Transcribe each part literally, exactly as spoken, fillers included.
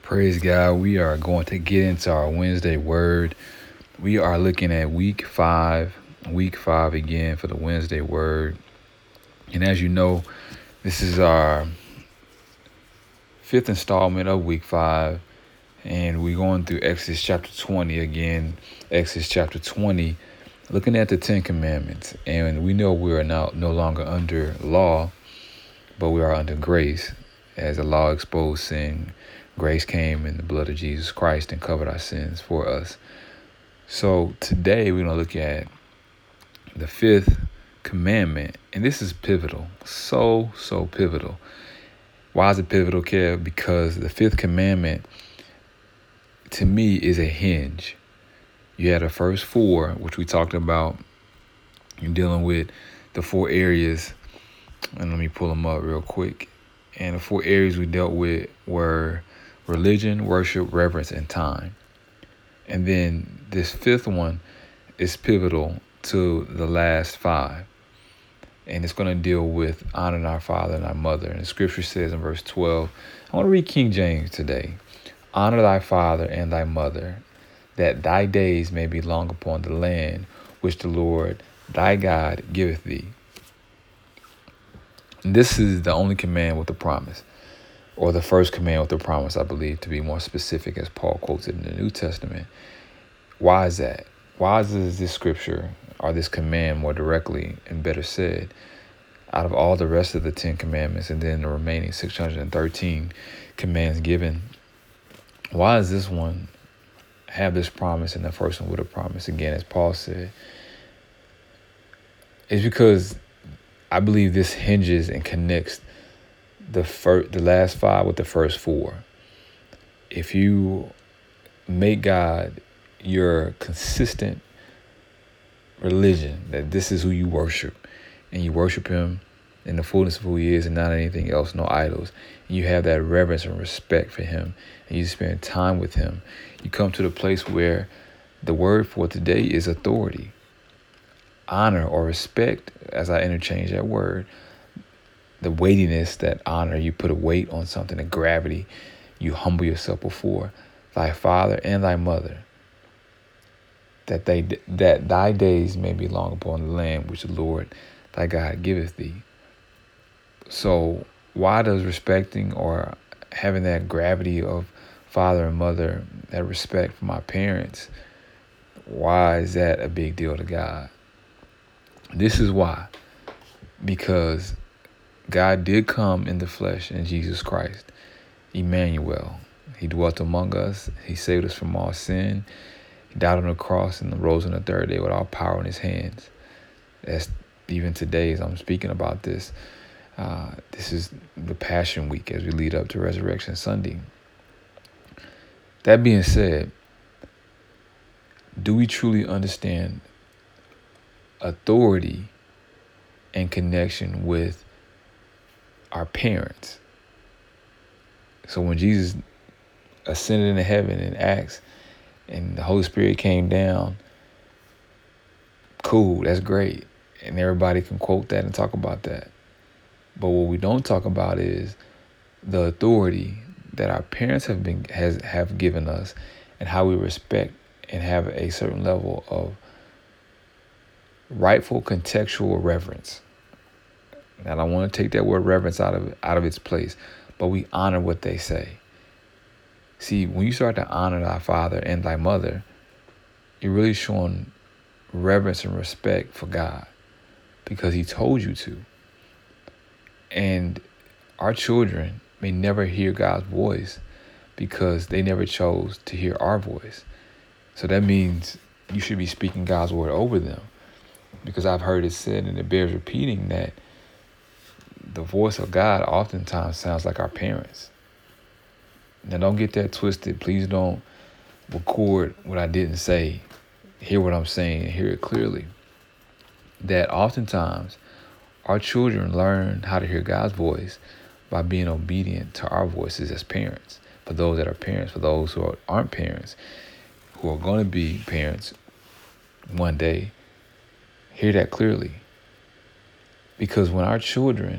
Praise God. We are going to get into our Wednesday word. We are looking at week five, week five again for the Wednesday word. And as you know, this is our fifth installment of week five. And we're going through Exodus chapter twenty again. Exodus chapter twenty, looking at the Ten Commandments. And we know we are now no longer under law, but we are under grace. As the law exposed sin, grace came in the blood of Jesus Christ and covered our sins for us. So today we're going to look at the fifth commandment. And this is pivotal. So, so pivotal. Why is it pivotal, Kev? Because the fifth commandment, to me, is a hinge. You had the first four, which we talked about. You're dealing with the four areas. And let me pull them up real quick. And the four areas we dealt with were religion, worship, reverence, and time. And then this fifth one is pivotal to the last five. And it's going to deal with honoring our father and our mother. And the scripture says in verse twelve, I want to read King James today. Honor thy father and thy mother, that thy days may be long upon the land which the Lord thy God giveth thee. This is the only command with a promise, or the first command with a promise, I believe, to be more specific, as Paul quotes it in the New Testament. Why is that? Why is this scripture, or this command more directly and better said, out of all the rest of the Ten Commandments and then the remaining six hundred thirteen commands given? Why does this one have this promise and the first one with a promise? Again, as Paul said, it's because I believe this hinges and connects the first, the last five with the first four. If you make God your consistent religion, that this is who you worship, and you worship him in the fullness of who he is and not anything else, no idols, and you have that reverence and respect for him, and you spend time with him, you come to the place where the word for today is authority. Honor or respect, as I interchange that word, the weightiness, that honor, you put a weight on something, the gravity, you humble yourself before thy father and thy mother, that they that thy days may be long upon the land which the Lord thy God giveth thee. So why does respecting or having that gravity of father and mother, that respect for my parents, why is that a big deal to God? This is why. Because God did come in the flesh in Jesus Christ, Emmanuel. He dwelt among us. He saved us from all sin. He died on the cross and rose on the third day with all power in his hands. That's even today as I'm speaking about this. Uh, this is the Passion Week as we lead up to Resurrection Sunday. That being said, do we truly understand authority and connection with our parents? So when Jesus ascended into heaven in Acts and the Holy Spirit came down, cool, that's great. And everybody can quote that and talk about that. But what we don't talk about is the authority that our parents have been has have given us, and how we respect and have a certain level of rightful contextual reverence. And I don't want to take that word reverence out of out of its place, but we honor what they say. See, when you start to honor thy father and thy mother, you're really showing reverence and respect for God, because he told you to. And our children may never hear God's voice because they never chose to hear our voice. So that means you should be speaking God's word over them, because I've heard it said, and it bears repeating, that the voice of God oftentimes sounds like our parents. Now, don't get that twisted. Please don't record what I didn't say. Hear what I'm saying and hear it clearly. That oftentimes our children learn how to hear God's voice by being obedient to our voices as parents. For those that are parents, for those who aren't parents, who are going to be parents one day, hear that clearly. Because when our children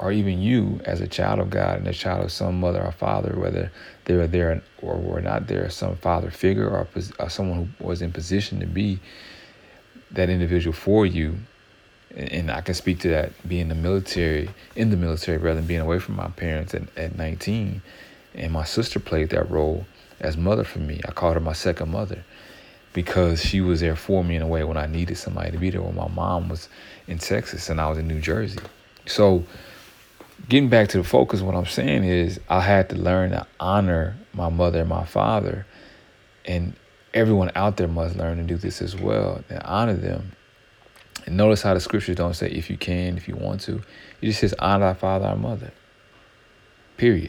or even you as a child of God and a child of some mother or father, whether they were there or were not there, some father figure or, or someone who was in position to be that individual for you. And I can speak to that being in the military, in the military rather than being away from my parents at, at nineteen. And my sister played that role as mother for me. I called her my second mother because she was there for me in a way when I needed somebody to be there, when my mom was in Texas and I was in New Jersey. So getting back to the focus, what I'm saying is I had to learn to honor my mother and my father, and everyone out there must learn to do this as well, and honor them. And notice how the scriptures don't say if you can, if you want to. It just says honor thy father and mother. Period.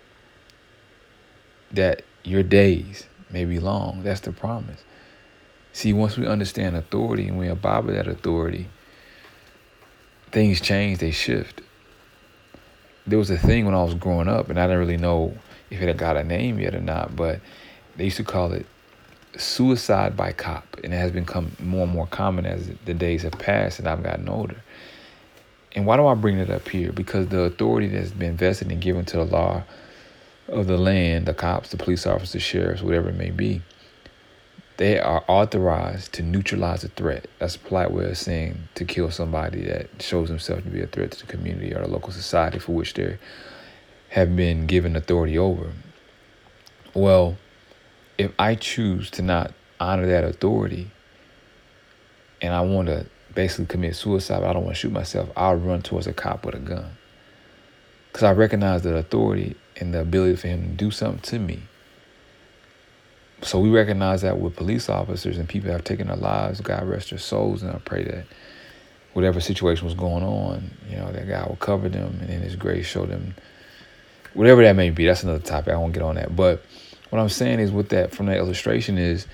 That your days may be long. That's the promise. See, once we understand authority and we abide by that authority, things change, they shift. There was a thing when I was growing up, and I didn't really know if it had got a name yet or not, but they used to call it suicide by cop, and it has become more and more common as the days have passed and I've gotten older. And why do I bring it up here? Because the authority that's been vested and given to the law of the land, the cops, the police officers, the sheriffs, whatever it may be, they are authorized to neutralize a threat. That's a polite way of saying to kill somebody that shows himself to be a threat to the community or the local society for which they have been given authority over. Well, if I choose to not honor that authority and I want to basically commit suicide, but I don't want to shoot myself, I'll run towards a cop with a gun. Because I recognize the authority and the ability for him to do something to me. So we recognize that with police officers and people that have taken their lives, God rest their souls, and I pray that whatever situation was going on, you know, that God will cover them and in his grace show them, whatever that may be. That's another topic. I won't get on that. But what I'm saying is with that, from that illustration is,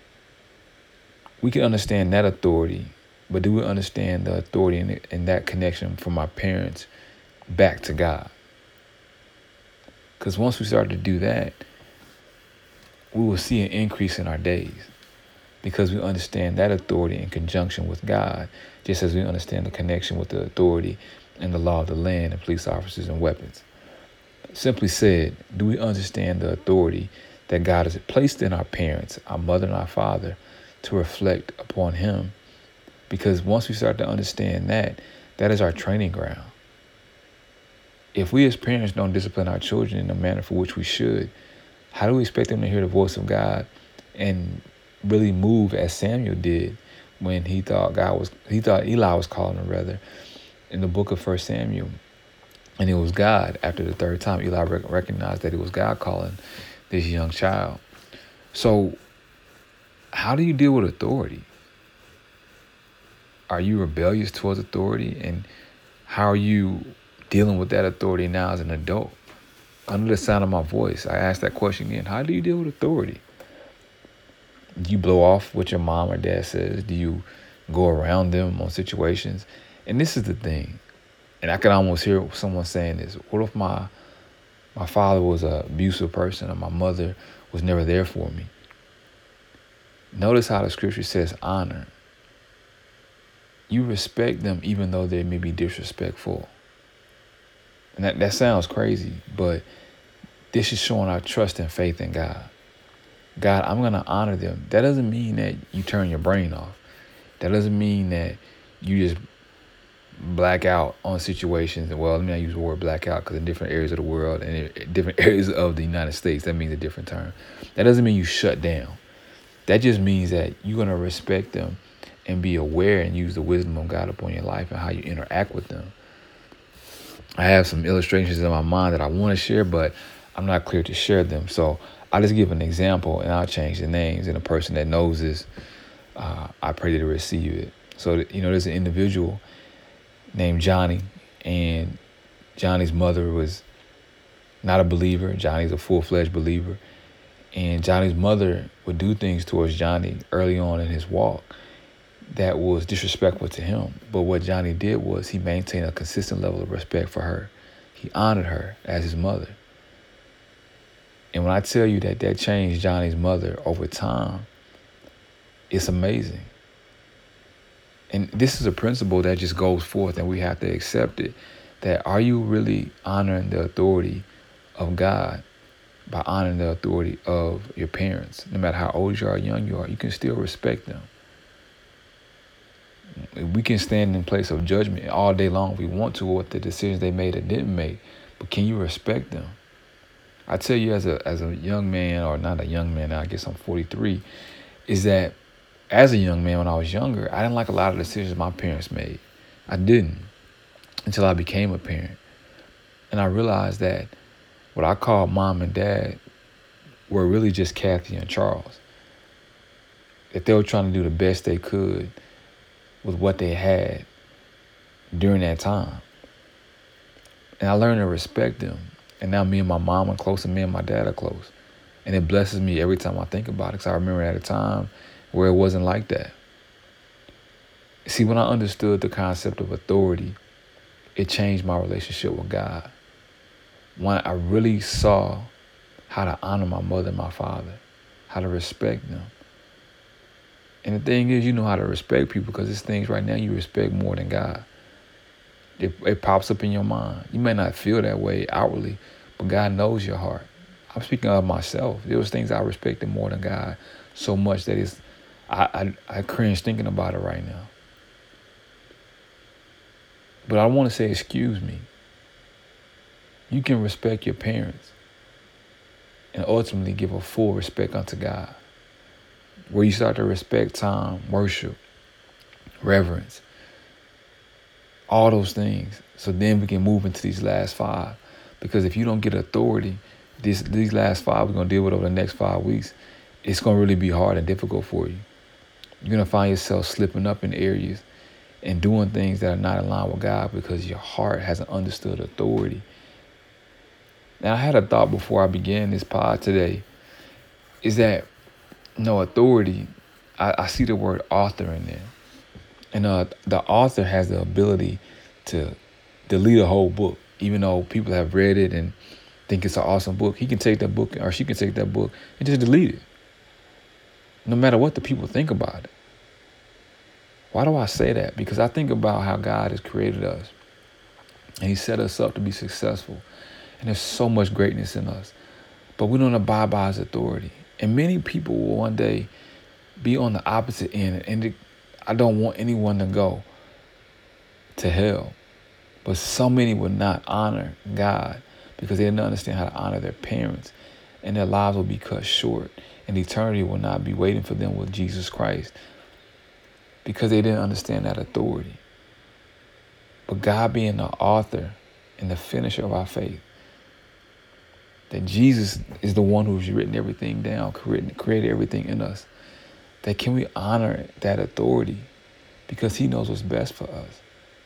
we can understand that authority, but do we understand the authority and, and that connection from our parents back to God? Because once we start to do that, we will see an increase in our days because we understand that authority in conjunction with God, just as we understand the connection with the authority and the law of the land and police officers and weapons. Simply said, do we understand the authority that God has placed in our parents, our mother and our father, to reflect upon him? Because once we start to understand that, that is our training ground. If we as parents don't discipline our children in the manner for which we should, how do we expect them to hear the voice of God and really move as Samuel did when he thought God was, he thought Eli was calling him rather, in the book of First Samuel. And it was God. After the third time, Eli rec- recognized that it was God calling this young child. So how do you deal with authority? Are you rebellious towards authority? And how are you dealing with that authority now as an adult? Under the sound of my voice, I ask that question again. How do you deal with authority? Do you blow off what your mom or dad says? Do you go around them on situations? And this is the thing. And I can almost hear someone saying this. What if my my father was an abusive person and my mother was never there for me? Notice how the scripture says honor. You respect them even though they may be disrespectful. And that, that sounds crazy, but this is showing our trust and faith in God. God, I'm going to honor them. That doesn't mean that you turn your brain off. That doesn't mean that you just black out on situations. Well, let me not use the word black out because in different areas of the world and in different areas of the United States, that means a different term. That doesn't mean you shut down. That just means that you're going to respect them and be aware and use the wisdom of God upon your life and how you interact with them. I have some illustrations in my mind that I want to share, but I'm not clear to share them. So I'll just give an example and I'll change the names. And the person that knows this, uh, I pray that they receive it. So, you know, there's an individual named Johnny, and Johnny's mother was not a believer. Johnny's a full-fledged believer. And Johnny's mother would do things towards Johnny early on in his walk that was disrespectful to him. But what Johnny did was he maintained a consistent level of respect for her. He honored her as his mother. And when I tell you that that changed Johnny's mother over time, it's amazing. And this is a principle that just goes forth, and we have to accept it, that are you really honoring the authority of God by honoring the authority of your parents? No matter how old you are or young you are, you can still respect them. We can stand in place of judgment all day long if we want to, what the decisions they made or didn't make, but can you respect them? I tell you, as a as a young man, or not a young man, I guess I'm forty-three, is that as a young man, when I was younger, I didn't like a lot of decisions my parents made. I didn't until I became a parent. And I realized that what I called mom and dad were really just Kathy and Charles. That they were trying to do the best they could with what they had during that time. And I learned to respect them. And now me and my mom are close, and me and my dad are close. And it blesses me every time I think about it, because I remember at a time where it wasn't like that. See, when I understood the concept of authority, it changed my relationship with God. When I really saw how to honor my mother and my father, how to respect them. And the thing is, you know how to respect people because there's things right now you respect more than God. It, it pops up in your mind. You may not feel that way outwardly, but God knows your heart. I'm speaking of myself. There was things I respected more than God so much that it's, I, I, I cringe thinking about it right now. But I want to say, excuse me. You can respect your parents and ultimately give a full respect unto God, where you start to respect time, worship, reverence, all those things. So then we can move into these last five. Because if you don't get authority, this, these last five we're going to deal with over the next five weeks, it's going to really be hard and difficult for you. You're going to find yourself slipping up in areas and doing things that are not in line with God because your heart hasn't understood authority. Now, I had a thought before I began this pod today, is that, you know, authority, I, I see the word author in there. And uh, the author has the ability to delete a whole book, even though people have read it and think it's an awesome book. He can take that book, or she can take that book and just delete it, no matter what the people think about it. Why do I say that? Because I think about how God has created us, and he set us up to be successful. And there's so much greatness in us, but we don't abide by his authority. And many people will one day be on the opposite end. And it, I don't want anyone to go to hell, but so many will not honor God because they didn't understand how to honor their parents, and their lives will be cut short, and eternity will not be waiting for them with Jesus Christ because they didn't understand that authority. But God being the author and the finisher of our faith, that Jesus is the one who's written everything down, created everything in us, that can we honor that authority because he knows what's best for us.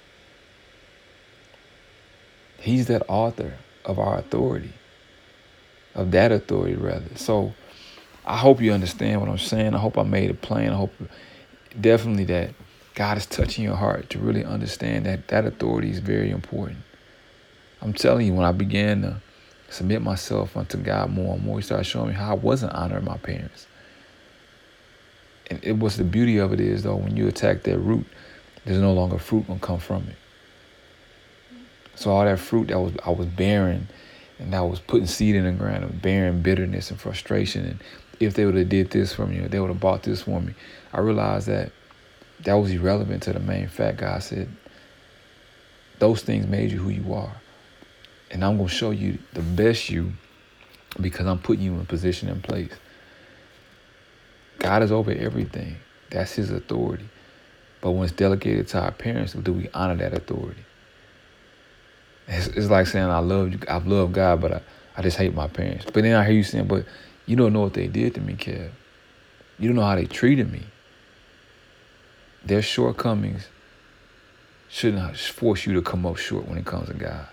He's that author of our authority, of that authority rather. So I hope you understand what I'm saying. I hope I made it plain. I hope definitely that God is touching your heart to really understand that that authority is very important. I'm telling you, when I began to submit myself unto God more and more, he started showing me how I wasn't honoring my parents. And it was the beauty of it is, though, when you attack that root, there's no longer fruit gonna come from it. So all that fruit that was I was bearing, and I was putting seed in the ground, and bearing bitterness and frustration. And if they would have did this for me, or they would have bought this for me, I realized that that was irrelevant to the main fact. God said, those things made you who you are. And I'm going to show you the best you because I'm putting you in a position and place. God is over everything. That's his authority. But when it's delegated to our parents, do we honor that authority? It's, it's like saying, I love you, I love God, but I, I just hate my parents. But then I hear you saying, but you don't know what they did to me, Kev. You don't know how they treated me. Their shortcomings shouldn't force you to come up short when it comes to God.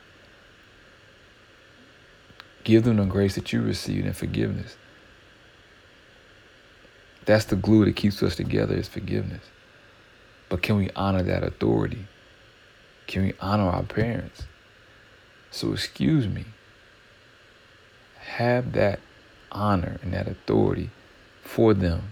Give them the grace that you received and forgiveness. That's the glue that keeps us together, is forgiveness. But can we honor that authority? Can we honor our parents? So excuse me. Have that honor and that authority for them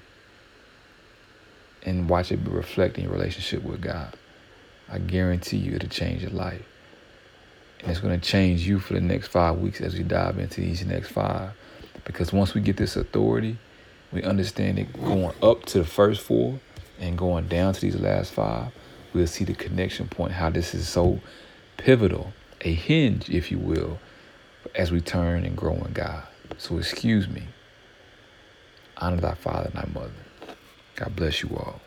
and watch it reflect in your relationship with God. I guarantee you it'll change your life. And it's going to change you for the next five weeks as we dive into these next five. Because once we get this authority, we understand it going up to the first four and going down to these last five, we'll see the connection point, how this is so pivotal, a hinge, if you will, as we turn and grow in God. So excuse me. Honor thy father and thy mother. God bless you all.